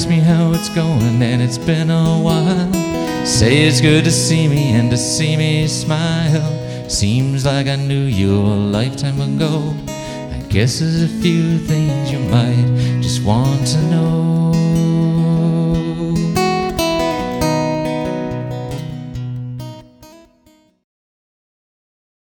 ask me how it's going, and it's been a while. Say it's good to see me and to see me smile. Seems like I knew you a lifetime ago. I guess there's a few things you might just want to know.